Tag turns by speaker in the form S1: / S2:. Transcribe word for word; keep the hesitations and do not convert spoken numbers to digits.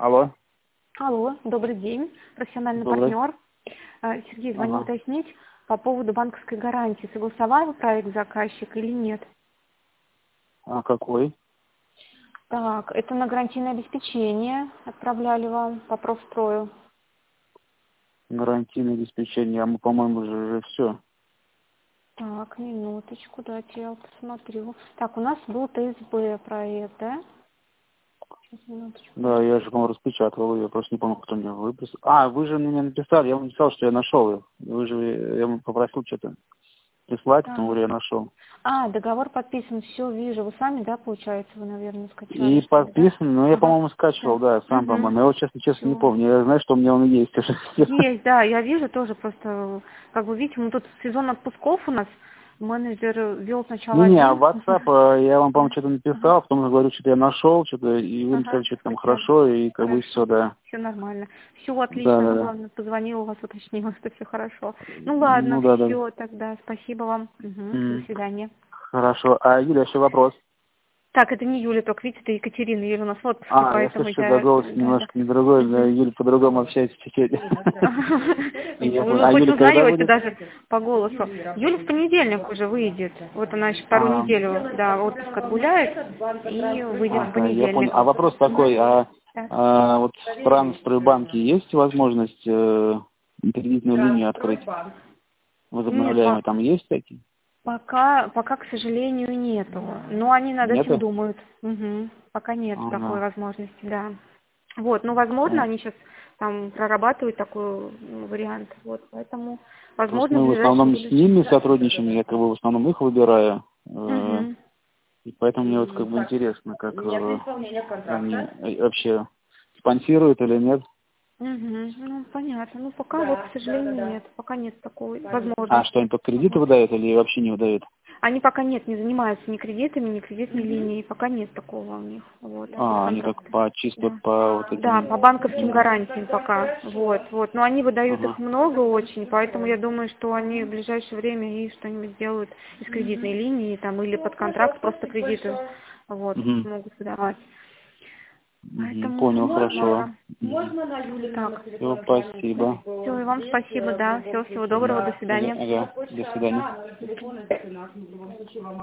S1: Алло.
S2: Алло, добрый день, профессиональный
S1: Добрый.
S2: партнер. Э, Сергей, звоню
S1: Ага.
S2: уточнить по поводу банковской гарантии. Согласовали проект заказчик или нет?
S1: А какой?
S2: Так, это на гарантийное обеспечение отправляли вам по профстрою.
S1: Гарантийное обеспечение. А мы, по-моему, уже, уже все.
S2: Так, минуточку, дайте я посмотрю. Так, у нас был ТСБ проект, да? Сейчас, минуточку.
S1: Да, я же, по-моему, распечатывал ее. Просто не помню, кто мне выписал. А, вы же мне написали. Я вам написал, что я нашел ее. Вы же, я вам попросил что-то прислать,
S2: Так.
S1: потому что я нашел.
S2: А, договор подписан, все вижу. Вы сами, да, получается, вы, наверное, скачали,
S1: И
S2: что ли, да?
S1: подписан, но я,
S2: Ага.
S1: по-моему, скачивал, да, сам,
S2: Угу.
S1: по-моему. Я вот, честно, честно, не
S2: Все.
S1: помню. Я знаю, что у меня он есть уже.
S2: Есть, да, я вижу тоже просто, как вы видите, мы тут сезон отпусков у нас, менеджер вел сначала
S1: Не-не, а
S2: один.
S1: в WhatsApp э, я вам, по-моему,
S2: Да.
S1: что-то
S2: Ага,
S1: написал, потом говорю, что-то я нашел, что-то, и вы написали,
S2: ага,
S1: что-то там
S2: спасибо.
S1: хорошо, и как бы все,
S2: Хорошо,
S1: да.
S2: все нормально. Все отлично, ну
S1: Да-да-да.
S2: главное, позвонила, вас уточнила, что все хорошо. Ну ладно,
S1: Ну, да-да.
S2: все тогда, спасибо вам. Угу, до
S1: М,
S2: свидания.
S1: Хорошо. А, Юля, еще вопрос.
S2: Так, это не Юля, только видите, это Екатерина. Юля у нас в отпуске,
S1: А, я
S2: поэтому
S1: слышу, да,
S2: я...
S1: голос
S2: Да, да.
S1: немножко не другой, да,
S2: Мгм.
S1: Юля по-другому общается чуть-чуть. Я
S2: Вы,
S1: понял.
S2: вы
S1: А
S2: хоть
S1: Юля когда
S2: узнаете
S1: будет?
S2: даже по голосу. Юля в понедельник уже выйдет. Вот она еще вторую
S1: А,
S2: неделю, да, отпуск отгуляет и выйдет в
S1: ага, я понял.
S2: понедельник.
S1: А вопрос
S2: Мгм.
S1: такой, а,
S2: Да.
S1: а вот в Трансстройбанке есть возможность э, кредитную линию открыть?
S2: Нет, по-
S1: Возобновляемые там есть такие?
S2: пока, пока, к сожалению, нету. Но они над этим
S1: Нету?
S2: думают. Мгм. Пока нет такой
S1: Ага.
S2: возможности, да. Вот, ну, возможно,
S1: М.
S2: они сейчас там прорабатывают такой ну, вариант. Вот, поэтому,
S1: Просто
S2: возможно, в
S1: мы в
S2: ближайшем
S1: основном с
S2: будущем.
S1: ними сотрудничаем, я как бы в основном их выбираю. э,
S2: Мгм.
S1: И поэтому мне вот как бы интересно, как э, они э, вообще спонсируют или нет.
S2: Мгм. Ну, понятно. Ну, пока вот, к сожалению, нет. Пока нет такой
S1: А что
S2: возможности.
S1: они только кредиты выдают или вообще не выдают?
S2: Они пока нет, не занимаются ни кредитами, ни кредитной линией. Пока нет такого у них. Вот, без
S1: А, они как
S2: контракта.
S1: по чисто
S2: Да.
S1: по вот
S2: Да,
S1: этим.
S2: по банковским гарантиям пока. Вот, вот. Но они выдают их
S1: Ага.
S2: много очень, поэтому я думаю, что они в ближайшее время и что-нибудь сделают из кредитной линии там или под контракт просто кредиты вот,
S1: Мгм.
S2: смогут выдавать.
S1: Мгм.
S2: Поэтому
S1: Понял, хорошо.
S2: посмотрим.
S1: Мгм.
S2: Так.
S1: Все, спасибо.
S2: Все, и вам спасибо, да. Всего, всего доброго,
S1: Мгм.
S2: до
S1: Ага,
S2: свидания.
S1: ага. До свидания.